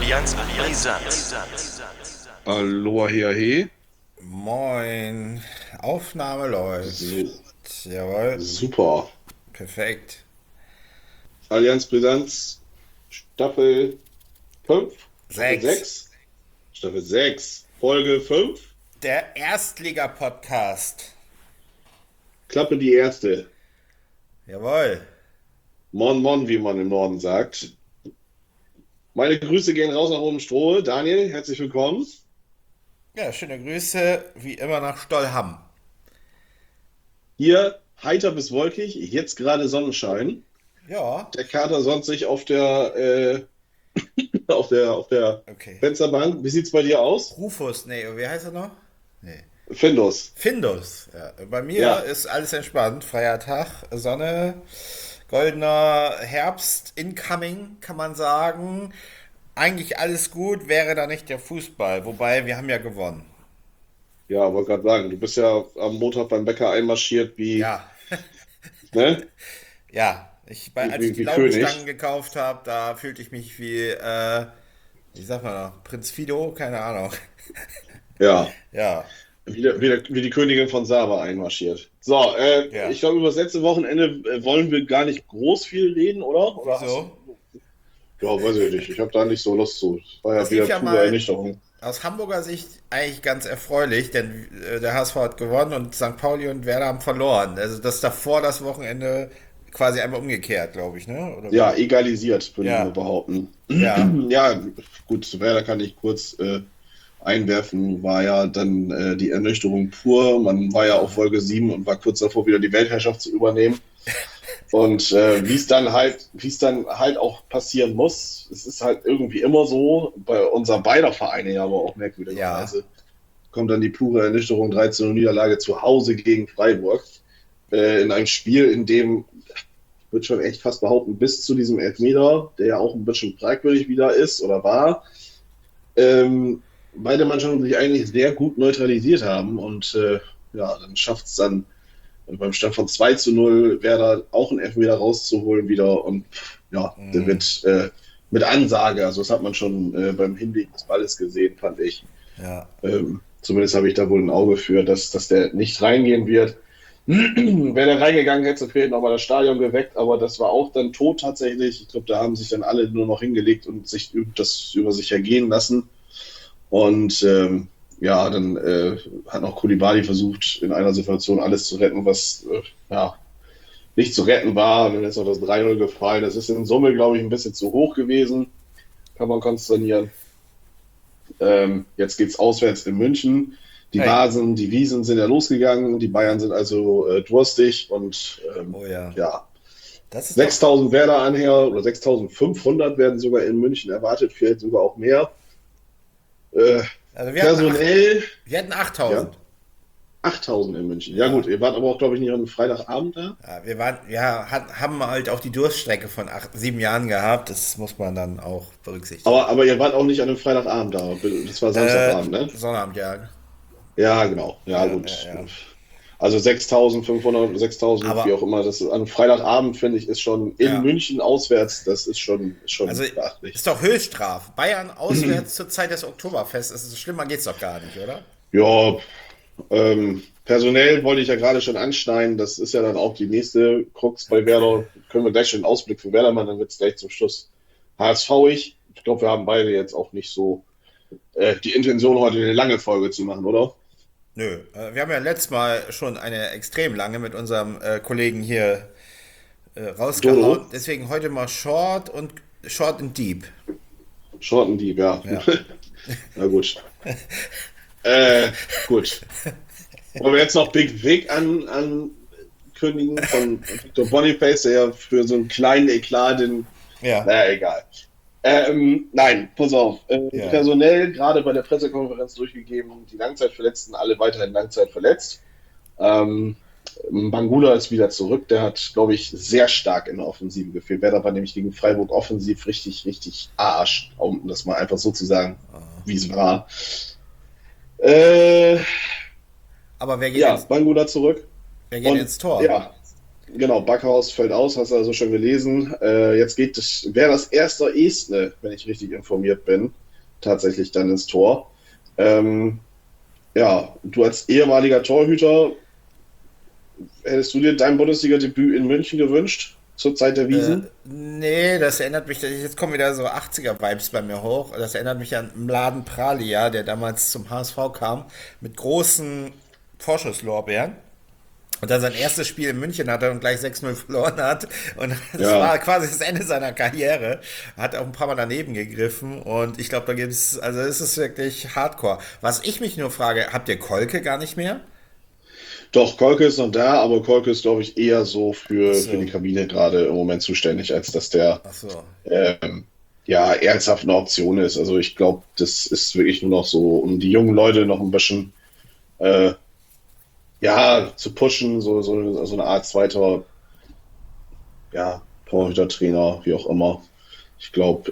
Allianz Brisant. Aloha, he. Moin, Aufnahme läuft. Jawohl, Super. perfekt. Allianz Brisanz, Staffel 5, Staffel Sechs. 6, Staffel 6, Folge 5, Der Erstliga-Podcast. Klappe die erste. Jawohl. Mon Mon, wie man im Norden sagt. Meine Grüße gehen raus nach oben Strohe. Daniel, herzlich willkommen. Ja, schöne Grüße, wie immer nach Stollham. Hier heiter bis wolkig, jetzt gerade Sonnenschein. Ja, Der Kater sonnt sich auf der, auf der okay. Fensterbank. Wie sieht's bei dir aus? Rufus, nee, wie heißt er noch? Nee. Findus. Findus. Ja, bei mir Ja. ist alles entspannt. Freier Tag, Sonne, goldener Herbst, incoming, kann man sagen. Eigentlich alles gut, wäre da nicht der Fußball. Wobei, wir haben ja gewonnen. Ja, wollte gerade sagen, du bist ja am Montag beim Bäcker einmarschiert wie, Ja, ne? ja. Als ich die Wie König. Laugenstangen gekauft habe, da fühlte ich mich wie sagt man noch, Prinz Fido? Keine Ahnung. Ja, Ja, wie die Königin von Saba einmarschiert. So, ja. ich glaube, über das letzte Wochenende wollen wir gar nicht groß viel reden, oder? Oder Wieso? Ja, weiß ich nicht. Ich habe da nicht so Lust zu. Es war ja Das lief wieder ja pure mal Ernüchterung. aus Hamburger Sicht eigentlich ganz erfreulich, denn der HSV hat gewonnen und St. Pauli und Werder haben verloren. Also das davor das Wochenende quasi einmal umgekehrt, glaube ich, ne? Oder Ja, egalisiert, würde ich Ja. mal behaupten. Ja. Ja, gut, zu Werder kann ich kurz einwerfen, war ja dann die Ernüchterung pur. Man war ja auf Folge 7 und war kurz davor, wieder die Weltherrschaft zu übernehmen. Und wie es dann halt auch passieren muss, es ist halt irgendwie immer so, bei unser beider Vereine ja aber auch merkwürdigerweise, kommt dann die pure Ernüchterung 13:0 Niederlage zu Hause gegen Freiburg. In einem Spiel, in dem, ich würde schon echt fast behaupten, bis zu diesem Elfmeter, der ja auch ein bisschen fragwürdig wieder ist oder war, beide Mannschaften sich eigentlich sehr gut neutralisiert haben und ja, dann schafft es dann beim Stand von 2:0 Werder auch einen Elfmeter rauszuholen wieder und ja, der wird mit Ansage, also das hat man schon beim Hinlegen des Balles gesehen, fand ich. Ja. Zumindest habe ich da wohl ein Auge für, dass der nicht reingehen wird. Wäre der reingegangen, hätte es fehlt nochmal das Stadion geweckt, aber das war auch dann tot tatsächlich. Ich glaube, da haben sich dann alle nur noch hingelegt und sich das über sich ergehen lassen. Und ja, dann hat noch Koulibaly versucht, in einer Situation alles zu retten, was ja nicht zu retten war. Dann ist noch das 3:0 gefallen. Das ist in Summe, glaube ich, ein bisschen zu hoch gewesen. Kann man konsternieren. Jetzt geht's auswärts in München. Die Hey. Die Wiesen sind ja losgegangen. Die Bayern sind also durstig und Oh ja. ja, Das ist doch, 6.000 Werder-Anhänger oder 6.500 werden sogar in München erwartet, vielleicht sogar auch mehr. also wir hatten, Personell, wir hatten ja, 8000. 8.000 in München. Ja gut, ihr wart aber auch, glaube ich, nicht am Freitagabend da. Ja, haben halt auch die Durststrecke von 7 Jahren gehabt. Das muss man dann auch berücksichtigen. Aber ihr wart auch nicht an einem Freitagabend da. Das war Samstagabend, ne? Sonnabend, ja. Ja, genau. Ja, Ja, gut. ja, ja. Also 6.500, 6.000, wie Aber auch immer. Das ist, an Freitagabend, finde ich, ist schon in ja, München auswärts, das ist schon also beachtlich. ist doch Höchststraf. Bayern auswärts zur Zeit des Oktoberfests. Schlimmer geht's doch gar nicht, oder? Ja, personell wollte ich ja gerade schon anschneiden. Das ist ja dann auch die nächste Krux bei Werder. Können wir gleich schon einen Ausblick für Werder machen, dann wird es gleich zum Schluss HSV-ig. Ich glaube, wir haben beide jetzt auch nicht so die Intention, heute eine lange Folge zu machen, oder? Nö. Wir haben ja letztes Mal schon eine extrem lange mit unserem Kollegen hier rausgehauen. Dodo, Deswegen heute mal Short and Deep. Short and Deep, ja. Ja. Na gut. Gut. Wollen wir jetzt noch Big Vic ankündigen von Victor Boniface, der ja für so einen kleinen Eklat den. Ja. Naja, egal. Nein, pass auf. Ja. Personell gerade bei der Pressekonferenz durchgegeben, die Langzeitverletzten alle weiterhin langzeitverletzt. Bangula ist wieder zurück. Der hat, glaube ich, sehr stark in der Offensive gefehlt. Werder war nämlich gegen Freiburg offensiv richtig, richtig Arsch, um das mal einfach so zu sagen, wie es war. Aber Ja, Bangula zurück. wer geht Und ins Tor? ja, Genau, Backhaus fällt aus, hast du also schon gelesen. Jetzt wäre das erste Estne, wenn ich richtig informiert bin, tatsächlich dann ins Tor. Ähm, ja, du als ehemaliger Torhüter, hättest du dir dein Bundesliga-Debüt in München gewünscht, zur Zeit der Wiesen? Nee, das erinnert mich, jetzt kommen wieder so 80er-Vibes bei mir hoch. Das erinnert mich an Mladen Pralia, der damals zum HSV kam, mit großen Vorschusslorbeeren. Und dann sein erstes Spiel in München hatte und gleich 6-0 verloren hat. Und das Ja, war quasi das Ende seiner Karriere. Hat auch ein paar Mal daneben gegriffen. Und ich glaube, da gibt es, also es ist wirklich Hardcore. Was ich mich nur frage, habt ihr Kolke gar nicht mehr? doch, Kolke ist noch da, aber Kolke ist, glaube ich, eher so Ach für die so, Kabine gerade im Moment zuständig, als dass der ach so. ähm, ja ernsthaft eine Option ist. Also ich glaube, das ist wirklich nur noch so, um die jungen Leute noch ein bisschen äh, ja, zu pushen, so eine Art zweiter, ja, Torhüter-Trainer, wie auch immer. Ich glaube,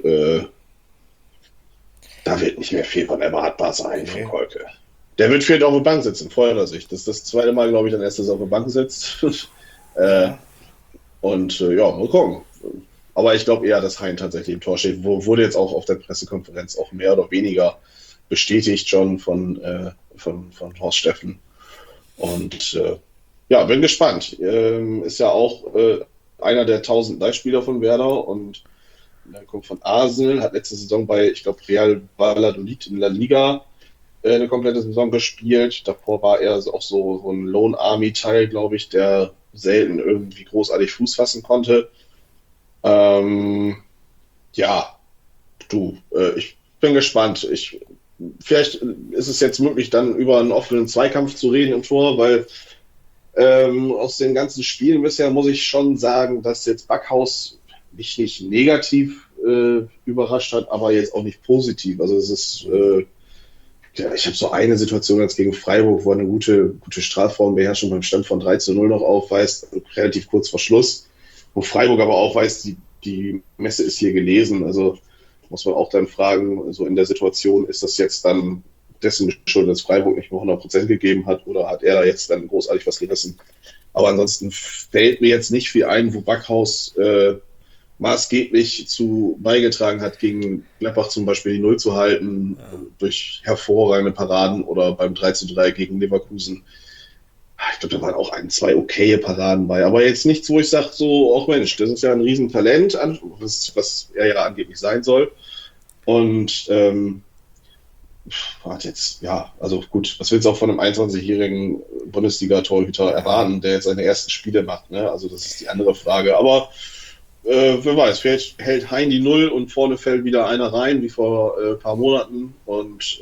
da wird nicht mehr viel von erwartbar sein von Nee. Kolke. Der wird vielleicht auf der Bank sitzen, freut er sich. Das ist das zweite Mal, glaube ich, dann erst, dass er auf der Bank sitzt. äh, Ja. ja, mal gucken. Aber ich glaube eher, dass Hein tatsächlich im Tor steht. Wurde jetzt auch auf der Pressekonferenz auch mehr oder weniger bestätigt schon von Horst Steffen. Und ja, bin gespannt. Ist ja auch einer der 1000 Leihspieler von Werder und kommt von Arsenal, hat letzte Saison bei, ich glaube, Real Valladolid in La Liga eine komplette Saison gespielt. Davor war er auch so ein Lone Army-Teil, glaube ich, der selten irgendwie großartig Fuß fassen konnte. Ähm, ja, ich bin gespannt. Vielleicht ist es jetzt möglich, dann über einen offenen Zweikampf zu reden im Tor, weil aus den ganzen Spielen bisher muss ich schon sagen, dass jetzt Backhaus mich nicht negativ überrascht hat, aber jetzt auch nicht positiv. Also es ist, ja, ich habe so eine Situation jetzt gegen Freiburg, wo er eine gute Strafraumbeherrschung beim Stand von 3:0 noch aufweist, relativ kurz vor Schluss, wo Freiburg aber auch weiß, die Messe ist hier gelesen. Also muss man auch dann fragen, so in der Situation, ist das jetzt dann dessen Schuld, dass Freiburg nicht mehr 100% gegeben hat oder hat er da jetzt dann großartig was gerissen? Aber ansonsten fällt mir jetzt nicht viel ein, wo Backhaus maßgeblich zu beigetragen hat, gegen Gladbach zum Beispiel die Null zu halten, durch hervorragende Paraden oder beim 3:3 gegen Leverkusen. Ich glaube, da waren auch ein, zwei okaye Paraden bei, aber jetzt nichts, wo ich sage, so, auch Mensch, das ist ja ein Riesentalent, was er ja angeblich sein soll. Und hat jetzt, ja, also gut, was willst du auch von einem 21-jährigen Bundesliga-Torhüter erwarten, der jetzt seine ersten Spiele macht, ne? Also das ist die andere Frage. Aber wer weiß, vielleicht hält Hein die Null und vorne fällt wieder einer rein, wie vor ein paar Monaten. Und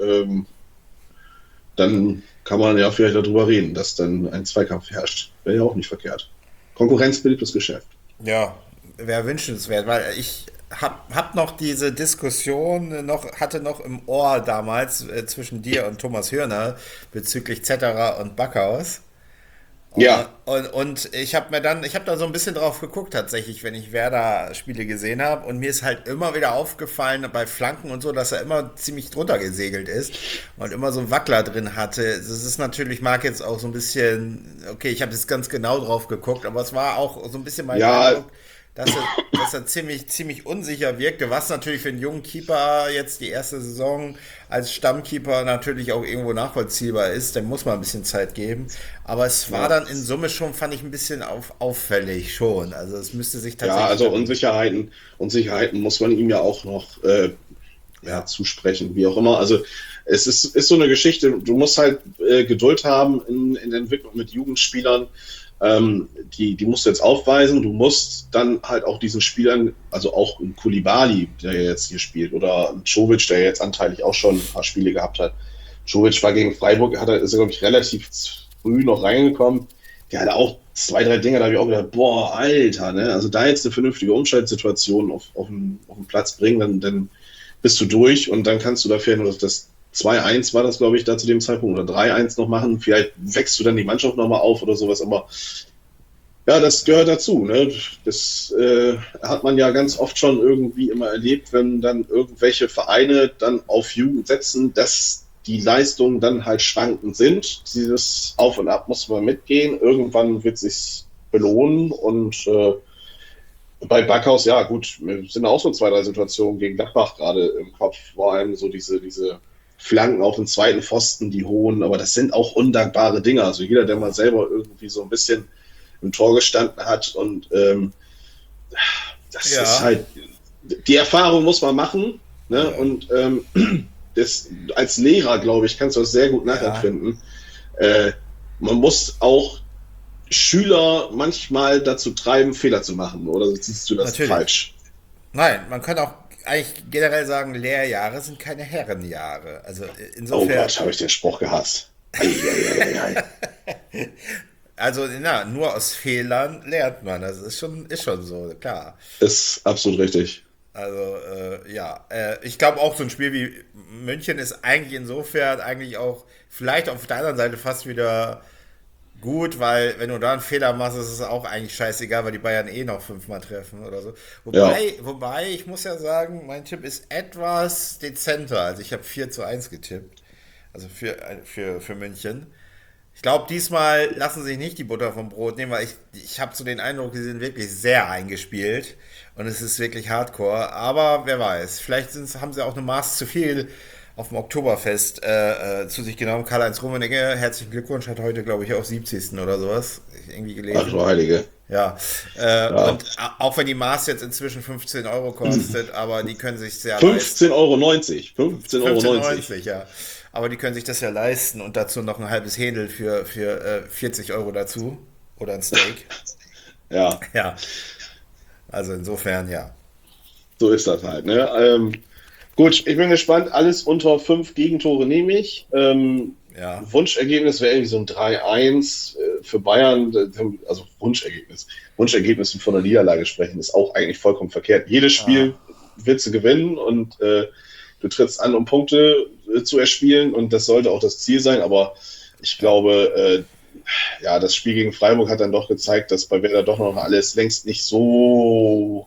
dann kann man ja vielleicht darüber reden, dass dann ein Zweikampf herrscht. Wäre ja auch nicht verkehrt. Konkurrenz bildet das Geschäft. Ja, wäre wünschenswert, weil ich hab noch diese Diskussion hatte noch im Ohr damals zwischen dir und Thomas Hörner bezüglich Zetterer und Backhaus. Ja, Und ich habe da so ein bisschen drauf geguckt tatsächlich, wenn ich Werder-Spiele gesehen habe. Und mir ist halt immer wieder aufgefallen bei Flanken und so, dass er immer ziemlich drunter gesegelt ist und immer so einen Wackler drin hatte. Das ist natürlich, mag jetzt auch so ein bisschen, okay, ich habe jetzt ganz genau drauf geguckt, aber es war auch so ein bisschen mein ja, Eindruck, dass er ziemlich unsicher wirkte, was natürlich für einen jungen Keeper jetzt die erste Saison als Stammkeeper natürlich auch irgendwo nachvollziehbar ist. Dem muss man ein bisschen Zeit geben. Aber es war ja. dann in Summe schon, fand ich ein bisschen auffällig schon. Also es müsste sich Ja, tatsächlich also dann. Unsicherheiten muss man ihm ja auch noch ja, zusprechen, wie auch immer. Also ist so eine Geschichte, du musst halt Geduld haben in der Entwicklung mit Jugendspielern. Die musst du jetzt aufweisen. Du musst dann halt auch diesen Spielern, also auch ein Koulibaly, der jetzt hier spielt, oder ein Jovic, der jetzt anteilig auch schon ein paar Spiele gehabt hat. Jovic war gegen Freiburg, ist er, glaube ich, relativ früh noch reingekommen. Der hatte auch zwei, drei Dinger, da habe ich auch gedacht, boah, Alter, ne? Also da jetzt eine vernünftige Umschaltsituation auf den Platz bringen, dann bist du durch und dann kannst du dafür nur das 2:1 war das, glaube ich, da zu dem Zeitpunkt oder 3:1 noch machen. Vielleicht wächst du dann die Mannschaft nochmal auf oder sowas, aber ja, das gehört dazu. Ne? Das hat man ja ganz oft schon irgendwie immer erlebt, wenn dann irgendwelche Vereine dann auf Jugend setzen, dass die Leistungen dann halt schwankend sind. Dieses Auf und Ab muss man mitgehen. Irgendwann wird sich belohnen. Und bei Backhaus, ja gut, wir sind auch so zwei, drei Situationen gegen Gladbach gerade im Kopf, vor allem so diese Flanken auf den zweiten Pfosten, die hohen, aber das sind auch undankbare Dinger. Also jeder, der mal selber irgendwie so ein bisschen im Tor gestanden hat und das ist Ja, halt, die Erfahrung muss man machen, ne? Und das, als Lehrer, glaube ich, kannst du das sehr gut ja, nachempfinden. Äh, Man muss auch Schüler manchmal dazu treiben, Fehler zu machen, oder siehst du das natürlich. falsch? Nein, man kann auch eigentlich generell sagen, Lehrjahre sind keine Herrenjahre. Also Oh insofern, Gott, habe ich den Spruch gehasst. Eieieiei. also na, nur aus Fehlern lernt man. Das ist schon so, klar. Ist absolut richtig. Also ja, ich glaube auch so ein Spiel wie München ist eigentlich insofern eigentlich auch vielleicht auf der anderen Seite fast wieder gut, weil wenn du da einen Fehler machst, ist es auch eigentlich scheißegal, weil die Bayern eh noch fünfmal treffen oder so. Ja, Wobei, ich muss ja sagen, mein Tipp ist etwas dezenter. Also ich habe 4:1 getippt. Also für München. Ich glaube, diesmal lassen sie sich nicht die Butter vom Brot nehmen, weil ich habe so den Eindruck, die sind wirklich sehr eingespielt und es ist wirklich Hardcore. Aber wer weiß, haben sie auch eine Maß zu viel auf dem Oktoberfest zu sich genommen. Karl-Heinz Rummenigge, herzlichen Glückwunsch, hat heute, glaube ich, auch 70. oder sowas irgendwie ach du gelesen. Heilige. Ja, Ja. und auch wenn die Maß jetzt inzwischen 15 € kostet, aber die können sich sehr leisten. 15,90 Euro. 15,90 €. 15,90, ja. Aber die können sich das ja leisten und dazu noch ein halbes Händel für 40 € dazu. Oder ein Steak. Ja, Ja, also insofern, ja. so ist das halt. Ne? Gut, ich bin gespannt. Alles unter 5 Gegentore nehme ich. Ja. Wunschergebnis wäre irgendwie so ein 3-1 für Bayern. Also Wunschergebnis. Wunschergebnis von einer Niederlage sprechen ist auch eigentlich vollkommen verkehrt. Jedes Ah, Spiel willst du gewinnen und du trittst an, um Punkte zu erspielen und das sollte auch das Ziel sein. Aber ich ja. glaube, ja, das Spiel gegen Freiburg hat dann doch gezeigt, dass bei Werder doch noch alles längst nicht so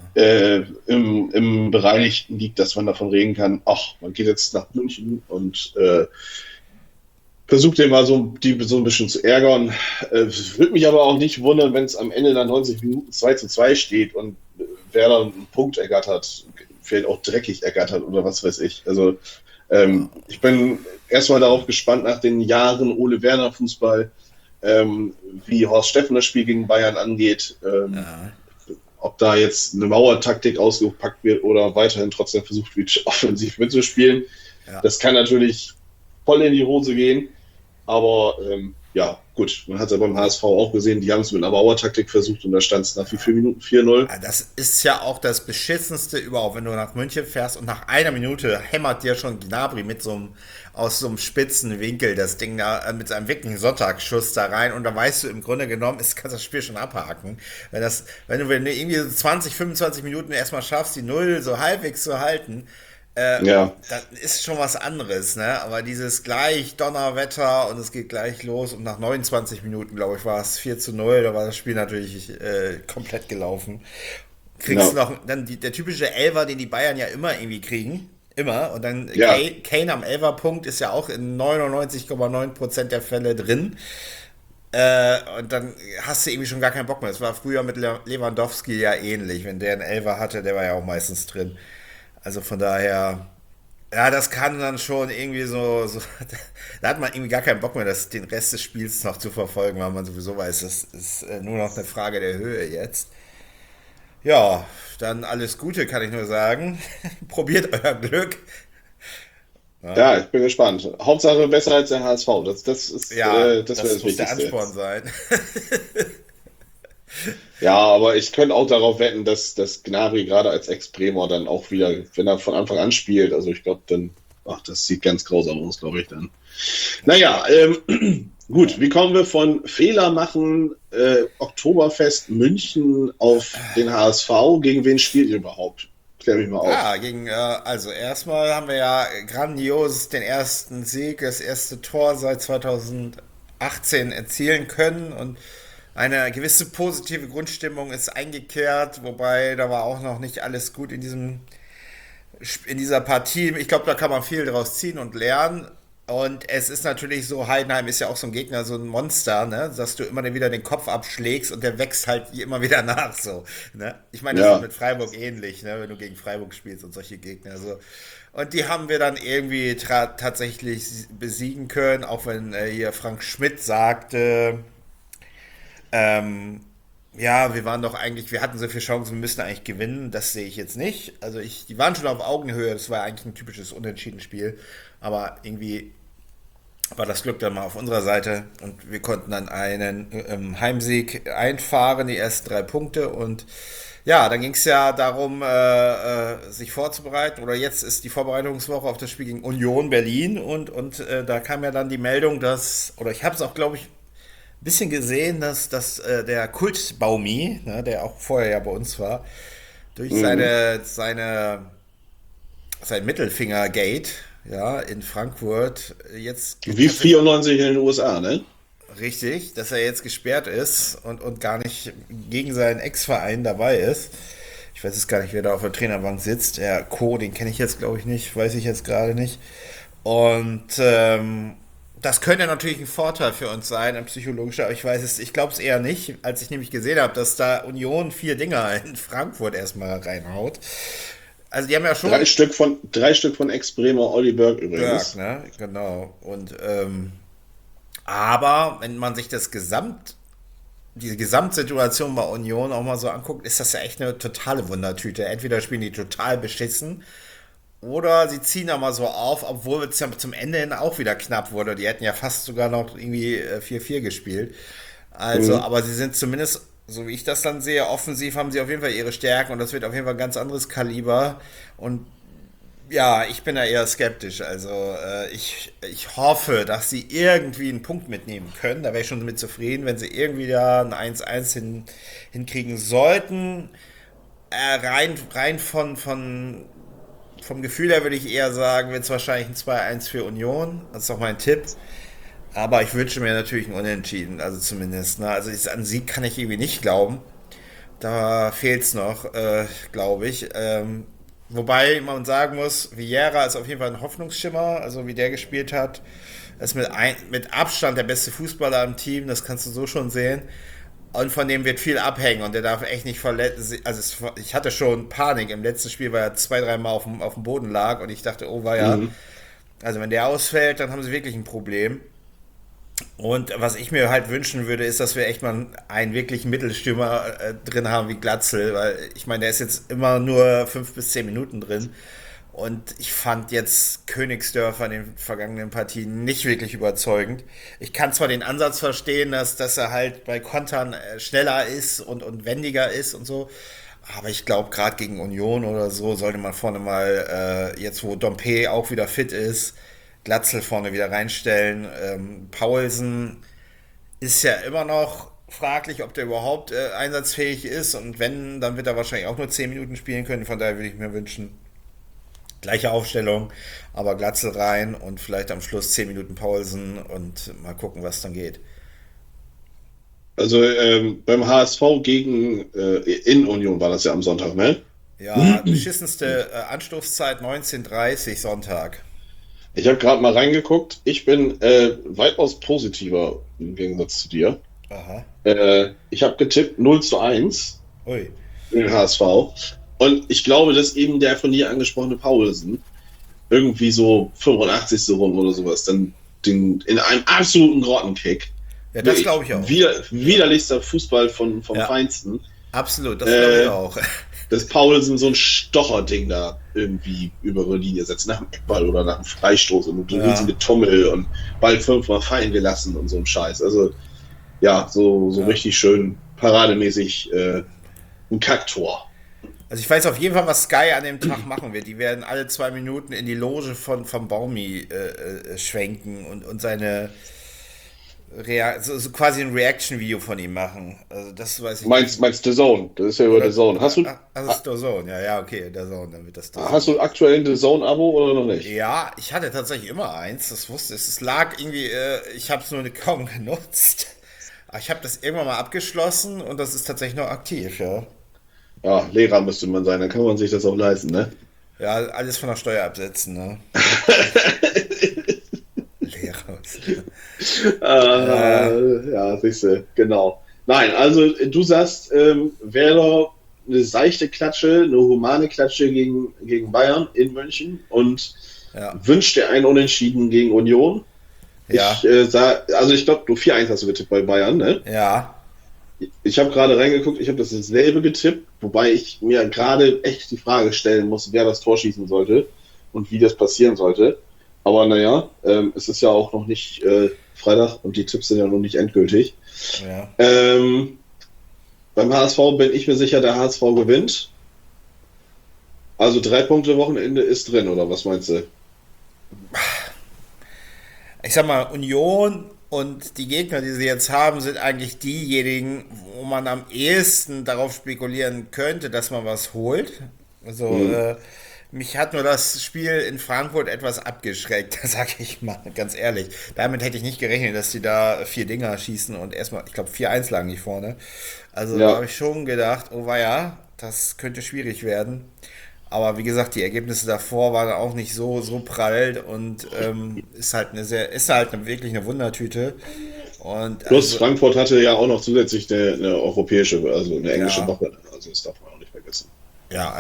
im Bereich liegt, dass man davon reden kann, ach, man geht jetzt nach München und versucht den mal so ein bisschen zu ärgern. Würde mich aber auch nicht wundern, wenn es am Ende der 90 Minuten 2:2 steht und Werder einen Punkt ergattert, vielleicht auch dreckig ergattert oder was weiß ich. Also ich bin erstmal darauf gespannt nach den Jahren Ole Werner Fußball, wie Horst Steffen das Spiel gegen Bayern angeht. Ja, Ob da jetzt eine Mauertaktik ausgepackt wird oder weiterhin trotzdem versucht wird, offensiv mitzuspielen. ja. Das kann natürlich voll in die Hose gehen. Aber ja, gut, man hat es ja beim HSV auch gesehen, die haben es mit einer Mauertaktik versucht und da stand es nach wie 4 Minuten 4:0. Ah, das ist ja auch das Beschissenste überhaupt, wenn du nach München fährst und nach einer Minute hämmert dir schon Gnabry aus so einem spitzen Winkel das Ding da mit seinem wirklichen Sonntagsschuss da rein und da weißt du im Grunde genommen, kannst das Spiel schon abhaken. Wenn du irgendwie so 20, 25 Minuten erstmal schaffst, die Null so halbwegs zu halten, Ja, das ist schon was anderes, ne? Aber dieses gleich Donnerwetter und es geht gleich los und nach 29 Minuten, glaube ich, war es 4:0, da war das Spiel natürlich komplett gelaufen. Kriegst ja, du noch dann der typische Elfer, den die Bayern ja immer irgendwie kriegen. Immer. Und dann ja, Kane am Elferpunkt ist ja auch in 99,9% der Fälle drin. Und dann hast du irgendwie schon gar keinen Bock mehr. Das war früher mit Lewandowski ja ähnlich. Wenn der einen Elfer hatte, der war ja auch meistens drin. Also von daher, ja, das kann dann schon irgendwie so da hat man irgendwie gar keinen Bock mehr, den Rest des Spiels noch zu verfolgen, weil man sowieso weiß, das ist nur noch eine Frage der Höhe jetzt. Ja, dann alles Gute, kann ich nur sagen. Probiert euer Glück. Ja, ja, ich bin gespannt. Hauptsache besser als der HSV. ja, Das wäre das das muss der Wichtigste. Ansporn sein. Ja, aber ich könnte auch darauf wetten, dass Gnabry gerade als Ex-Bremer dann auch wieder, wenn er von Anfang an spielt, also ich glaube dann, ach, das sieht ganz grausam aus, glaube ich dann. Naja, gut, wie kommen wir von Fehler machen, Oktoberfest München auf den HSV? Gegen wen spielt ihr überhaupt? Klär mich mal auf. Ja, also erstmal haben wir ja grandios den ersten Sieg, das erste Tor seit 2018 erzielen können und eine gewisse positive Grundstimmung ist eingekehrt, wobei da war auch noch nicht alles gut in dieser Partie. Ich glaube, da kann man viel draus ziehen und lernen. Und es ist natürlich so, Heidenheim ist ja auch so ein Gegner, so ein Monster, ne? Dass du immer wieder den Kopf abschlägst und der wächst halt immer wieder nach, so. Ne? Ich meine, das ist Ja, mit Freiburg ähnlich, ne? Wenn du gegen Freiburg spielst und solche Gegner. So. Und die haben wir dann irgendwie tatsächlich besiegen können, auch wenn hier Frank Schmidt sagte, ähm, ja, wir waren doch eigentlich, wir hatten so viele Chancen, wir müssen eigentlich gewinnen. Das sehe ich jetzt nicht. Also die waren schon auf Augenhöhe, das war eigentlich ein typisches Unentschieden-Spiel. Aber irgendwie war das Glück dann mal auf unserer Seite und wir konnten dann einen Heimsieg einfahren, die ersten 3 Punkte. Und ja, dann ging es ja darum, sich vorzubereiten. Oder jetzt ist die Vorbereitungswoche auf das Spiel gegen Union Berlin und da kam ja dann die Meldung, dass, oder ich habe es auch, glaube ich, ein bisschen gesehen, dass der Kult-Baumi, ne, der auch vorher ja bei uns war, durch mhm. sein Mittelfinger-Gate, ja, in Frankfurt jetzt Wie tatsächlich 94 in den USA, ne? richtig, dass er jetzt gesperrt ist und gar nicht gegen seinen Ex-Verein dabei ist. Ich weiß jetzt gar nicht, wer da auf der Trainerbank sitzt. Der Co., den kenne ich jetzt, glaube ich, nicht, weiß ich jetzt gerade nicht. Und das könnte natürlich ein Vorteil für uns sein, ein psychologischer, aber ich glaube es eher nicht, als ich nämlich gesehen habe, dass da Union 4 Dinger in Frankfurt erstmal reinhaut. Also die haben ja schon Drei Stück von Ex-Bremer Olli Berg Berg, übrigens. ne? Genau. Und aber wenn man sich diese Gesamtsituation bei Union auch mal so anguckt, ist das ja echt eine totale Wundertüte. Entweder spielen die total beschissen oder sie ziehen da mal so auf, obwohl es ja zum Ende hin auch wieder knapp wurde. Die hätten ja fast sogar noch irgendwie 4-4 gespielt. Also, Mhm. aber sie sind zumindest, so wie ich das dann sehe, offensiv haben sie auf jeden Fall ihre Stärken und das wird auf jeden Fall ein ganz anderes Kaliber. Und ja, ich bin da eher skeptisch. Also ich hoffe, dass sie irgendwie einen Punkt mitnehmen können. Da wäre ich schon mit zufrieden, wenn sie irgendwie da ein 1-1 hinkriegen sollten. Rein vom Gefühl her würde ich eher sagen, wird es wahrscheinlich ein 2-1 für Union. Das ist auch mein Tipp. Aber ich wünsche mir natürlich ein Unentschieden, also zumindest. Ne? Also an Sieg kann ich irgendwie nicht glauben. Da fehlt es noch, glaube ich. Wobei man sagen muss, Vieira ist auf jeden Fall ein Hoffnungsschimmer, also wie der gespielt hat. Er ist mit Abstand der beste Fußballer im Team, das kannst du so schon sehen. Und von dem wird viel abhängen und der darf echt nicht verletzt. Also ich hatte schon Panik im letzten Spiel, weil er 2, 3 Mal auf dem Boden lag und ich dachte, oh war ja. Mhm. Also wenn der ausfällt, dann haben sie wirklich ein Problem. Und was ich mir halt wünschen würde, ist, dass wir echt mal einen wirklichen Mittelstürmer drin haben wie Glatzel, weil ich meine, der ist jetzt immer nur 5 bis 10 Minuten drin. Und ich fand jetzt Königsdörfer in den vergangenen Partien nicht wirklich überzeugend. Ich kann zwar den Ansatz verstehen, dass er halt bei Kontern schneller ist und wendiger ist und so, aber ich glaube, gerade gegen Union oder so sollte man vorne mal, jetzt wo Dompe auch wieder fit ist, Glatzel vorne wieder reinstellen. Paulsen ist ja immer noch fraglich, ob der überhaupt einsatzfähig ist. Und wenn, dann wird er wahrscheinlich auch nur 10 Minuten spielen können. Von daher würde ich mir wünschen, gleiche Aufstellung, aber Glatzel rein und vielleicht am Schluss 10 Minuten Paulsen und mal gucken, was dann geht. Also beim HSV gegen in Union war das ja am Sonntag, ne? Ja, beschissenste Anstoßzeit 19:30 Sonntag. Ich habe gerade mal reingeguckt. Ich bin weitaus positiver im Gegensatz zu dir. Aha. Ich habe getippt 0:1 Ui. für den HSV. Und ich glaube, dass eben der von dir angesprochene Paulsen irgendwie so 85. rum oder sowas, dann in einem absoluten Grottenkick, Ja, das wirklich glaube ich auch. Ja. widerlichster Fußball vom Ja, Feinsten, absolut, das glaube ich äh, auch. dass Paulsen so ein Stocherding da irgendwie über die Linie setzt, nach dem Eckball oder nach dem Freistoß und ein Ja, riesige Tummel und Ball 5-mal fallen gelassen und so ein Scheiß. Also ja, so ja. richtig schön parademäßig ein Kacktor. Also ich weiß auf jeden Fall, was Sky an dem Tag machen wird. Die werden alle 2 Minuten in die Loge von Baumi schwenken und seine so quasi ein Reaction-Video von ihm machen. Also das weiß ich nicht. Meinst The Zone? Das ist ja über The Oder, Zone. also es ist der Zone. Ja, ja, okay, der Zone, dann wird das der Hast Zone. du aktuell ein The Zone-Abo oder noch nicht? Ja, ich hatte tatsächlich immer eins, das wusste ich. Es lag irgendwie, ich habe es nur kaum genutzt. Aber ich habe das irgendwann mal abgeschlossen und das ist tatsächlich noch aktiv, ja. Ja, Lehrer müsste man sein, dann kann man sich das auch leisten, ne? Ja, alles von der Steuer absetzen, ne? Äh, Ja, siehst du, genau. Nein, also du sagst, Werder eine seichte Klatsche, eine humane Klatsche gegen Bayern in München und ja, wünscht dir ein Unentschieden gegen Union. Ich ja, sag, also ich glaube, du 4-1 hast du getippt bei Bayern, ne? ja. Ich habe gerade reingeguckt, ich habe dasselbe getippt, wobei ich mir gerade echt die Frage stellen muss, wer das Tor schießen sollte und wie das passieren sollte. Aber naja, es ist ja auch noch nicht Freitag und die Tipps sind ja noch nicht endgültig. Ja. Ähm, Beim HSV bin ich mir sicher, der HSV gewinnt. Also 3 Punkte Wochenende ist drin, oder was meinst du? Ich sag mal, Union und die Gegner, die sie jetzt haben, sind eigentlich diejenigen, wo man am ehesten darauf spekulieren könnte, dass man was holt. Also, Mhm. mich hat nur das Spiel in Frankfurt etwas abgeschreckt, sag ich mal, ganz ehrlich. Damit hätte ich nicht gerechnet, dass die da 4 Dinger schießen und erstmal, ich glaube, 4-1 lagen die vorne. Also da habe Ja, ich schon gedacht, oh weia, das könnte schwierig werden. Aber wie gesagt, die Ergebnisse davor waren auch nicht so prall und ist halt wirklich eine Wundertüte. Und plus also, Frankfurt hatte ja auch noch zusätzlich eine europäische, also eine englische ja, Woche. Also das darf man auch nicht vergessen. ja,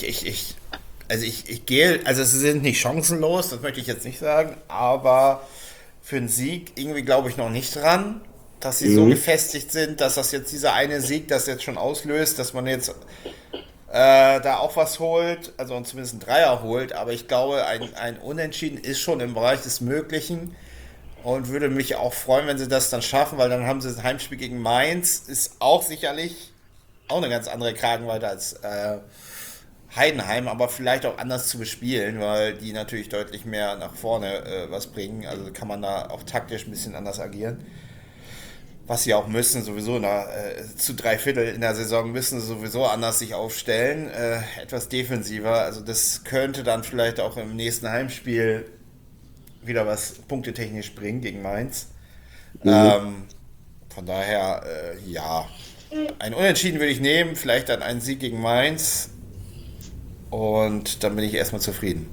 ich gehe, also sie sind nicht chancenlos, das möchte ich jetzt nicht sagen, aber für einen Sieg irgendwie glaube ich noch nicht dran, dass sie so Mhm. gefestigt sind, dass das jetzt dieser eine Sieg das jetzt schon auslöst, dass man jetzt da auch was holt, also zumindest einen Dreier holt, aber ich glaube, ein Unentschieden ist schon im Bereich des Möglichen und würde mich auch freuen, wenn sie das dann schaffen, weil dann haben sie das Heimspiel gegen Mainz, ist auch sicherlich auch eine ganz andere Kragenweite als Heidenheim, aber vielleicht auch anders zu bespielen, weil die natürlich deutlich mehr nach vorne was bringen. Also kann man da auch taktisch ein bisschen anders agieren. Was sie auch müssen, sowieso zu 3 Viertel in der Saison müssen sie sowieso anders sich aufstellen, etwas defensiver. Also das könnte dann vielleicht auch im nächsten Heimspiel wieder was punktetechnisch bringen gegen Mainz. Mhm. Von daher, ja, ein Unentschieden würde ich nehmen, vielleicht dann einen Sieg gegen Mainz und dann bin ich erstmal zufrieden.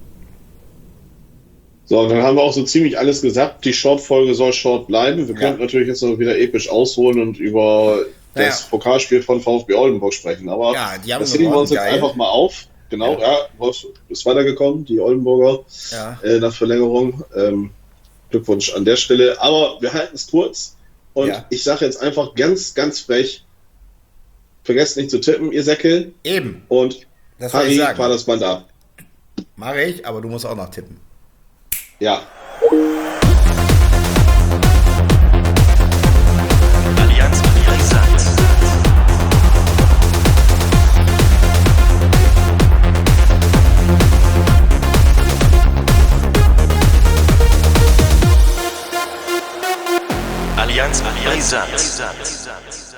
So, dann haben wir auch so ziemlich alles gesagt. Die Short-Folge soll short bleiben. Wir Ja. könnten natürlich jetzt noch wieder episch ausholen und über das Naja, Pokalspiel von VfB Oldenburg sprechen. Aber ja, die haben das heben wir gewonnen, uns jetzt geil. einfach mal auf. Genau, Ja, ja, Wolf ist weitergekommen, die Oldenburger ja, nach Verlängerung. Glückwunsch an der Stelle. Aber wir halten es kurz. Und ja. ich sage jetzt einfach ganz, ganz frech, vergesst nicht zu tippen, ihr Säcke. Eben, Und das wollte ich Harry, fahr sagen. das Band ab. Mache ich, aber du musst auch noch tippen. Ja. Allianz Brisant. Allianz Brisant.